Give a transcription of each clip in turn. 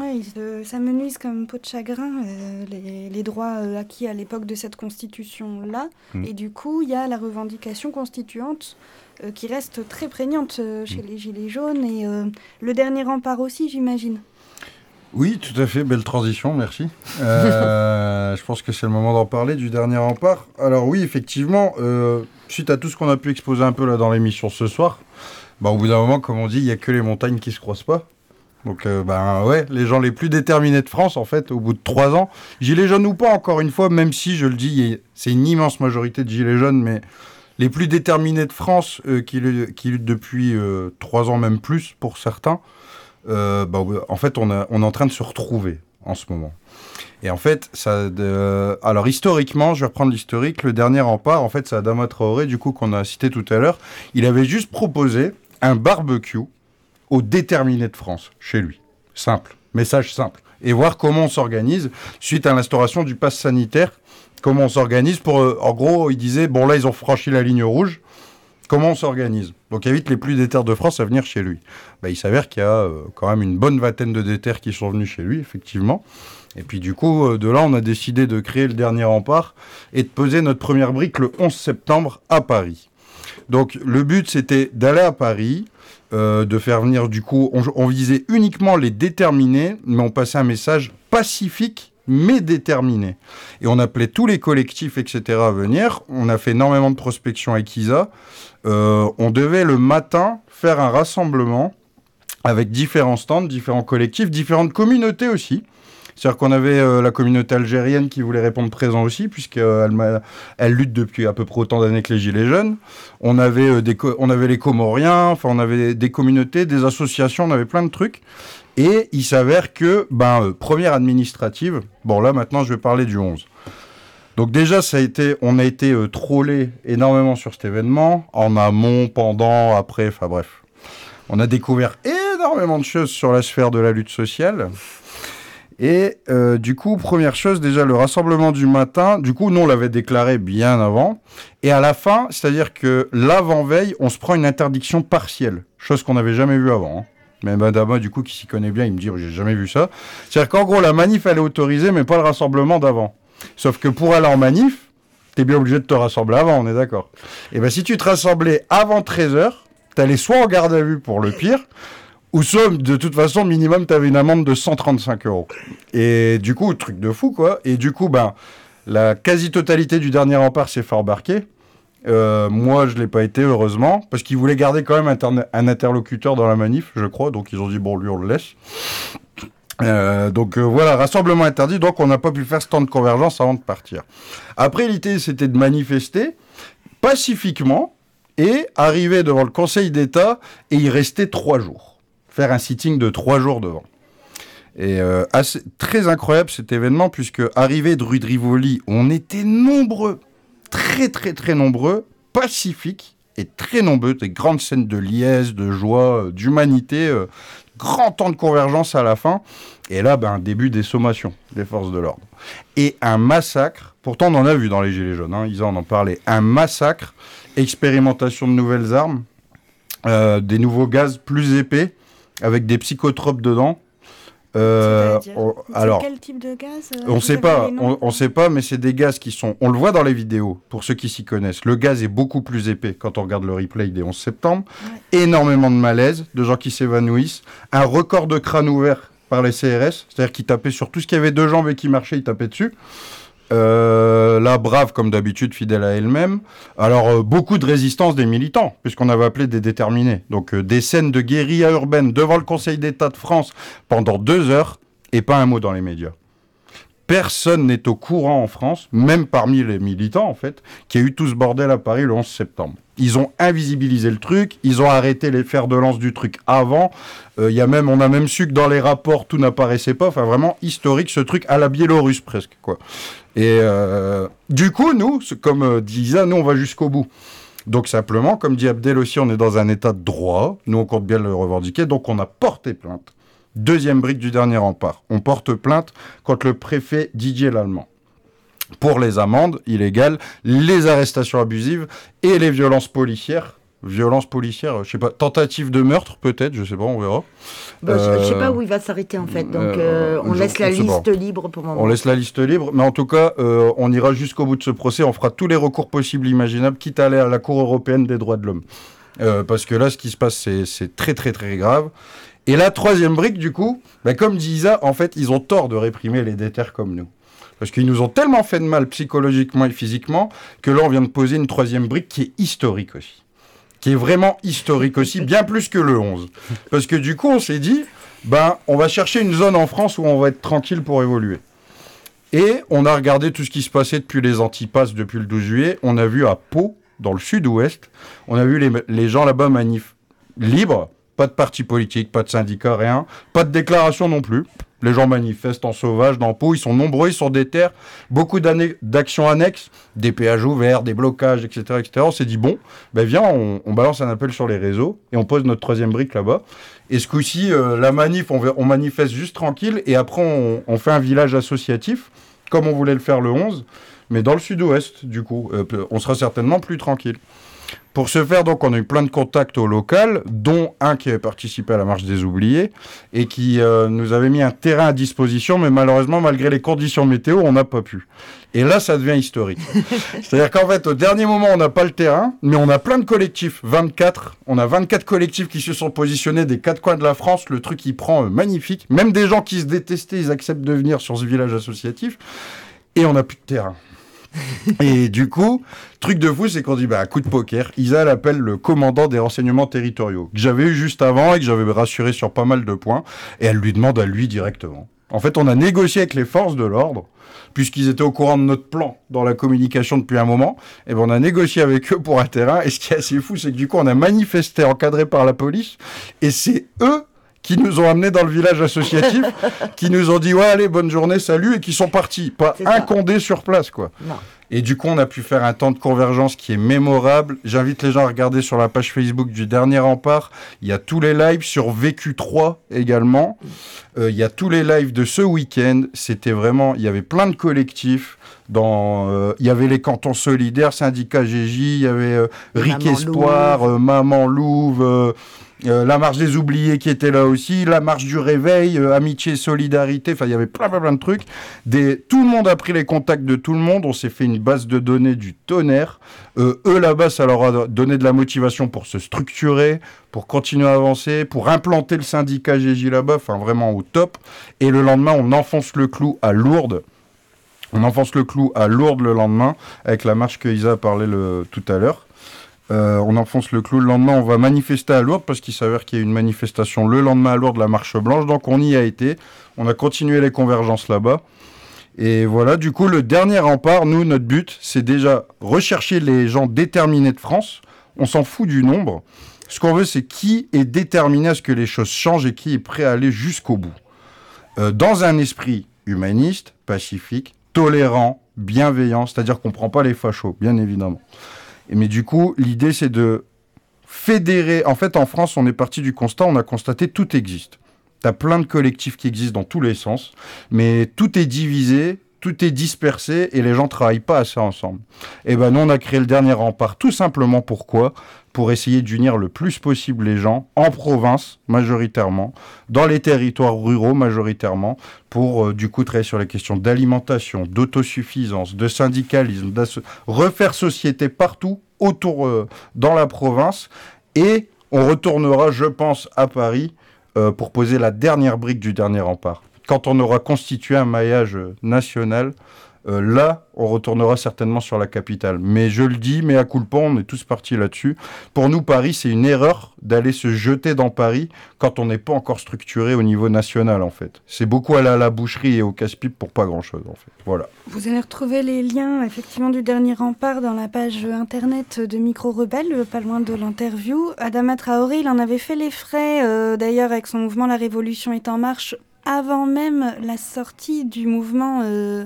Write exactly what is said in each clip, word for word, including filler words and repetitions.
Ouais, ils se- ça menuise comme peau de chagrin, euh, les, les droits euh, acquis à l'époque de cette constitution-là. Mm. Et du coup, il y a la revendication constituante euh, qui reste très prégnante euh, chez Mm. les Gilets jaunes. Et euh, le dernier rempart aussi, j'imagine. Oui, tout à fait, belle transition, merci. Euh, je pense que c'est le moment d'en parler, du dernier rempart. Alors oui, effectivement, euh, suite à tout ce qu'on a pu exposer un peu là dans l'émission ce soir, bah, au bout d'un moment, comme on dit, il n'y a que les montagnes qui se croisent pas. Donc, euh, ben ouais, les gens les plus déterminés de France, en fait, au bout de trois ans, gilets jaunes ou pas, encore une fois, même si, je le dis, c'est une immense majorité de gilets jaunes, mais les plus déterminés de France, euh, qui, qui luttent depuis euh, trois ans, même plus, pour certains, euh, bah, en fait, on, a, on est en train de se retrouver en ce moment. Et en fait, ça, de... alors historiquement, je vais reprendre l'historique, le dernier rempart, en fait, c'est Adama Traoré, du coup, qu'on a cité tout à l'heure. Il avait juste proposé un barbecue aux déterminés de France, chez lui. Simple, message simple. Et voir comment on s'organise suite à l'instauration du pass sanitaire. Comment on s'organise pour... Euh, en gros, il disait, bon là, ils ont franchi la ligne rouge. Comment on s'organise? Donc, évite les plus déterres de France à venir chez lui. Bah, il s'avère qu'il y a euh, quand même une bonne vingtaine de déterres qui sont venus chez lui, effectivement. Et puis, du coup, euh, de là, on a décidé de créer le dernier rempart et de poser notre première brique le onze septembre à Paris. Donc, le but, c'était d'aller à Paris... Euh, de faire venir, du coup, on, on visait uniquement les déterminés, mais on passait un message pacifique, mais déterminé. Et on appelait tous les collectifs, et cetera à venir. On a fait énormément de prospection avec Isa. Euh, on devait le matin faire un rassemblement avec différents stands, différents collectifs, différentes communautés aussi. C'est-à-dire qu'on avait euh, la communauté algérienne qui voulait répondre présent aussi, puisqu'elle euh, elle lutte depuis à peu près autant d'années que les Gilets jaunes. On avait, euh, des co- on avait les Comoriens, enfin on avait des communautés, des associations, on avait plein de trucs. Et il s'avère que, ben, euh, première administrative, bon là maintenant je vais parler du onze. Donc déjà, ça a été, on a été euh, trollé énormément sur cet événement, en amont, pendant, après, enfin bref. On a découvert énormément de choses sur la sphère de la lutte sociale. Et euh, du coup, première chose, déjà le rassemblement du matin, du coup, nous, on l'avait déclaré bien avant. Et à la fin, c'est-à-dire que l'avant-veille, on se prend une interdiction partielle, chose qu'on n'avait jamais vue avant. Hein. Mais Madama, du coup, qui s'y connaît bien, il me dit, j'ai jamais vu ça. C'est-à-dire qu'en gros, la manif, elle est autorisée, mais pas le rassemblement d'avant. Sauf que pour aller en manif, t'es bien obligé de te rassembler avant, on est d'accord. Et bien, si tu te rassemblais avant treize heures, t'allais soit en garde à vue pour le pire, ou soit, de toute façon, minimum, t'avais une amende de cent trente-cinq euros. Et du coup, truc de fou, quoi. Et du coup, ben, la quasi-totalité du dernier rempart s'est fait embarquer. Euh, moi, je ne l'ai pas été, heureusement, parce qu'ils voulaient garder quand même interne- un interlocuteur dans la manif, je crois. Donc, ils ont dit, bon, lui, on le laisse. Euh, donc, euh, voilà, rassemblement interdit. Donc, on n'a pas pu faire stand de convergence avant de partir. Après, l'idée, c'était de manifester pacifiquement et arriver devant le Conseil d'État et y rester trois jours. Faire un sitting de trois jours devant. Et euh, assez, très incroyable cet événement, puisque arrivé de rue de Rivoli, on était nombreux, très très très nombreux, pacifiques et très nombreux, des grandes scènes de liesse, de joie, euh, d'humanité, euh, grand temps de convergence à la fin. Et là, ben, début des sommations des forces de l'ordre. Et un massacre, pourtant on en a vu dans les Gilets jaunes, hein, ils en ont parlé, un massacre, expérimentation de nouvelles armes, euh, des nouveaux gaz plus épais, avec des psychotropes dedans. Euh, on, alors, quel type de gaz euh, on ne sait pas, on, on sait pas, mais c'est des gaz qui sont... On le voit dans les vidéos, pour ceux qui s'y connaissent. Le gaz est beaucoup plus épais quand on regarde le replay des onze septembre. Ouais. Énormément de malaise, de gens qui s'évanouissent. Un record de crâne ouvert par les C R S, c'est-à-dire qu'ils tapaient sur tout ce qui avait deux jambes et qui marchait, ils tapaient dessus. Euh, là, brave comme d'habitude, fidèle à elle-même. Alors, euh, beaucoup de résistance des militants, puisqu'on avait appelé des déterminés. Donc, euh, des scènes de guérilla urbaine devant le Conseil d'État de France pendant deux heures, et pas un mot dans les médias. Personne n'est au courant en France, même parmi les militants, en fait, qu'il y a eu tout ce bordel à Paris le onze septembre. Ils ont invisibilisé le truc, ils ont arrêté les fers de lance du truc avant. Euh, y a même, on a même su que dans les rapports, tout n'apparaissait pas. Enfin, vraiment historique, ce truc à la Biélorusse, presque, quoi. Et euh, du coup, nous, comme euh, dit Isa, nous, on va jusqu'au bout. Donc, simplement, comme dit Abdel aussi, on est dans un état de droit. Nous, on compte bien le revendiquer. Donc, on a porté plainte. Deuxième brique du dernier rempart. On porte plainte contre le préfet Didier Lallemand pour les amendes illégales, les arrestations abusives et les violences policières violence policière, je sais pas, tentative de meurtre peut-être, je sais pas, on verra. Bah, euh, je sais pas où il va s'arrêter en fait, donc euh, euh, on je, laisse la on liste libre pour le moment. On laisse la liste libre, mais en tout cas, euh, on ira jusqu'au bout de ce procès, on fera tous les recours possibles, imaginables, quitte à aller à la Cour européenne des droits de l'homme. Euh, parce que là, ce qui se passe, c'est, c'est très très très grave. Et la troisième brique, du coup, bah, comme dit Isa, en fait, ils ont tort de réprimer les déterres comme nous. Parce qu'ils nous ont tellement fait de mal psychologiquement et physiquement que là, on vient de poser une troisième brique qui est historique aussi. Qui est vraiment historique aussi, bien plus que le onze. Parce que du coup, on s'est dit, ben, on va chercher une zone en France où on va être tranquille pour évoluer. Et on a regardé tout ce qui se passait depuis les antipasses, depuis le douze juillet. On a vu à Pau, dans le sud-ouest, on a vu les, les gens là-bas manif libres. Pas de parti politique, pas de syndicat, rien. Pas de déclaration non plus. Les gens manifestent en sauvage dans Pau. Ils sont nombreux, ils sont déter. Beaucoup d'actions annexes, des péages ouverts, des blocages, et cetera et cetera. On s'est dit, bon, ben viens, on, on balance un appel sur les réseaux et on pose notre troisième brique là-bas. Et ce coup-ci, euh, la manif, on, on manifeste juste tranquille et après, on, on fait un village associatif, comme on voulait le faire le onze, mais dans le sud-ouest, du coup. Euh, on sera certainement plus tranquille. Pour ce faire, donc, on a eu plein de contacts au local, dont un qui avait participé à la marche des oubliés et qui euh, nous avait mis un terrain à disposition, mais malheureusement, malgré les conditions météo, on n'a pas pu. Et là, ça devient historique. C'est-à-dire qu'en fait, au dernier moment, on n'a pas le terrain, mais on a plein de collectifs, vingt-quatre. On a vingt-quatre collectifs qui se sont positionnés des quatre coins de la France. Le truc, il prend euh, magnifique. Même des gens qui se détestaient, ils acceptent de venir sur ce village associatif. Et on n'a plus de terrain. Et du coup, truc de fou, c'est qu'on dit, bah, coup de poker, Isa appelle le commandant des renseignements territoriaux, que j'avais eu juste avant et que j'avais rassuré sur pas mal de points, et elle lui demande à lui directement. En fait, on a négocié avec les forces de l'ordre, puisqu'ils étaient au courant de notre plan dans la communication depuis un moment, et ben on a négocié avec eux pour un terrain, et ce qui est assez fou, c'est que du coup, on a manifesté encadré par la police, et c'est eux qui nous ont amenés dans le village associatif, qui nous ont dit « Ouais, allez, bonne journée, salut », et qui sont partis. Pas un condé sur place, quoi. Non. Et du coup, on a pu faire un temps de convergence qui est mémorable. J'invite les gens à regarder sur la page Facebook du Dernier Rempart. Il y a tous les lives sur V Q trois également. Euh, il y a tous les lives de ce week-end. C'était vraiment... Il y avait plein de collectifs. Dans, euh, il y avait les cantons solidaires, syndicat G J, il y avait euh, Ric Espoir, euh, Maman Louve... Euh, Euh, la marche des oubliés qui était là aussi, la marche du réveil, euh, amitié et solidarité, enfin il y avait plein plein plein de trucs. Des... Tout le monde a pris les contacts de tout le monde, on s'est fait une base de données du tonnerre. Euh, eux là-bas, ça leur a donné de la motivation pour se structurer, pour continuer à avancer, pour implanter le syndicat G J là-bas, enfin vraiment au top. Et le lendemain, on enfonce le clou à Lourdes. On enfonce le clou à Lourdes le lendemain, avec la marche que Isa a parlé le... tout à l'heure. Euh, on enfonce le clou. Le lendemain, on va manifester à Lourdes parce qu'il s'avère qu'il y a une manifestation le lendemain à Lourdes, la marche blanche. Donc, on y a été. On a continué les convergences là-bas. Et voilà, du coup, le dernier rempart, nous, notre but, c'est déjà rechercher les gens déterminés de France. On s'en fout du nombre. Ce qu'on veut, c'est qui est déterminé à ce que les choses changent et qui est prêt à aller jusqu'au bout. Euh, dans un esprit humaniste, pacifique, tolérant, bienveillant, c'est-à-dire qu'on ne prend pas les fachos, bien évidemment. Mais du coup, l'idée, c'est de fédérer. En fait, en France, on est parti du constat, on a constaté tout existe. Tu as plein de collectifs qui existent dans tous les sens, mais tout est divisé, tout est dispersé et les gens ne travaillent pas assez ensemble. Et ben nous, on a créé le Dernier Rempart, tout simplement pourquoi ? Pour essayer d'unir le plus possible les gens, en province majoritairement, dans les territoires ruraux majoritairement, pour euh, du coup travailler sur les questions d'alimentation, d'autosuffisance, de syndicalisme, refaire société partout autour, euh, dans la province. Et on retournera, je pense, à Paris euh, pour poser la dernière brique du Dernier Rempart. Quand on aura constitué un maillage euh, national, Euh, là, on retournera certainement sur la capitale. Mais je le dis, mais à culpa, on est tous partis là-dessus. Pour nous, Paris, c'est une erreur d'aller se jeter dans Paris quand on n'est pas encore structuré au niveau national, en fait. C'est beaucoup aller à la boucherie et au casse-pipe pour pas grand-chose, en fait. Voilà. Vous allez retrouver les liens, effectivement, du Dernier Rempart dans la page internet de Micro Rebelle, pas loin de l'interview. Adama Traoré, il en avait fait les frais, euh, d'ailleurs, avec son mouvement La Révolution est en marche, avant même la sortie du mouvement... Euh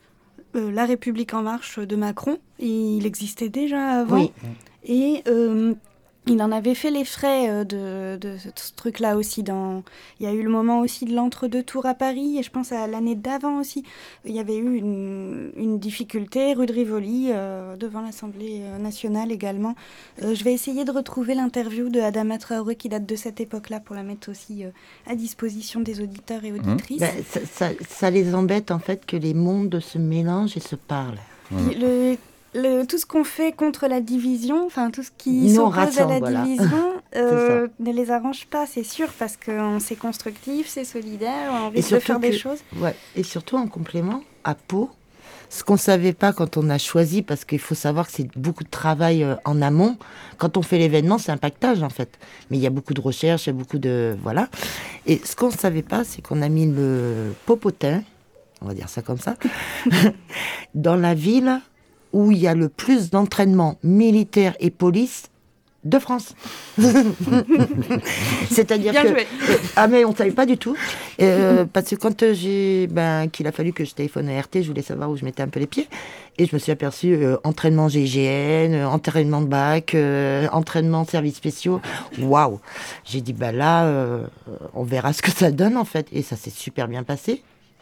Euh, La République en marche de Macron. Il existait déjà avant. Oui. Et euh, Il en avait fait les frais euh, de, de ce, ce truc-là aussi. Dans... Il y a eu le moment aussi de l'entre-deux tours à Paris, et je pense à l'année d'avant aussi. Il y avait eu une, une difficulté, rue de Rivoli, euh, devant l'Assemblée nationale également. Euh, je vais essayer de retrouver l'interview de Adama Traoré qui date de cette époque-là pour la mettre aussi euh, à disposition des auditeurs et auditrices. Ben, ça, ça, ça les embête en fait que les mondes se mélangent et se parlent. Mmh. Le... Le, tout ce qu'on fait contre la division, enfin tout ce qui Nous, s'oppose à la voilà. division, euh, ne les arrange pas, c'est sûr, parce qu'on c'est constructif, c'est solidaire, on risque de faire que, des choses. Ouais, et surtout en complément, à Pau, ce qu'on ne savait pas quand on a choisi, parce qu'il faut savoir que c'est beaucoup de travail euh, en amont. Quand on fait l'événement, c'est un pactage en fait. Mais il y a beaucoup de recherches, il y a beaucoup de... Voilà. Et ce qu'on ne savait pas, c'est qu'on a mis le popotin, on va dire ça comme ça, dans la ville où il y a le plus d'entraînement militaire et police de France. C'est-à-dire Bien que... joué. Ah mais on ne savait pas du tout. Euh, parce que quand j'ai... Ben, qu'il a fallu que je téléphone à R T, je voulais savoir où je mettais un peu les pieds. Et je me suis aperçue, euh, entraînement G I G N, euh, entraînement de bac, euh, entraînement services spéciaux. Waouh. J'ai dit, ben là, euh, on verra ce que ça donne en fait. Et ça s'est super bien passé.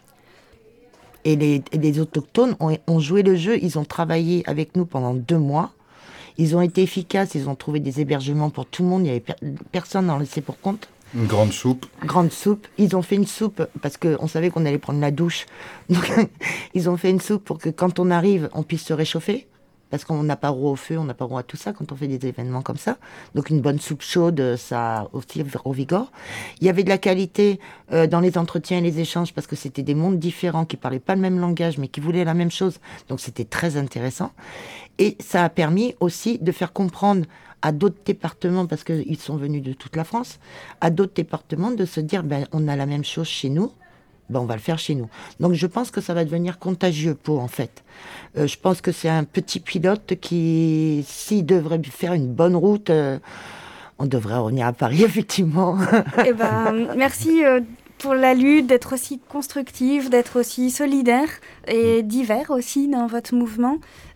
Et les, les autochtones ont, ont joué le jeu, ils ont travaillé avec nous pendant deux mois. Ils ont été efficaces, ils ont trouvé des hébergements pour tout le monde, il n'y avait per- personne à en laisser pour compte. Une grande soupe. Grande soupe. Ils ont fait une soupe parce qu'on savait qu'on allait prendre la douche. Donc, ils ont fait une soupe pour que quand on arrive, on puisse se réchauffer. Parce qu'on n'a pas droit au feu, on n'a pas droit à tout ça quand on fait des événements comme ça. Donc une bonne soupe chaude, ça aussi revigore. Il y avait de la qualité euh, dans les entretiens et les échanges parce que c'était des mondes différents qui parlaient pas le même langage mais qui voulaient la même chose. Donc c'était très intéressant. Et ça a permis aussi de faire comprendre à d'autres départements, parce qu'ils sont venus de toute la France, à d'autres départements de se dire ben, on a la même chose chez nous. Ben, on va le faire chez nous. Donc je pense que ça va devenir contagieux, Pau, en fait. Euh, je pense que c'est un petit pilote qui, s'il devrait faire une bonne route, euh, on devrait revenir à Paris, effectivement. Eh ben, merci euh, pour la lutte, d'être aussi constructive, d'être aussi solidaire et divers aussi dans votre mouvement.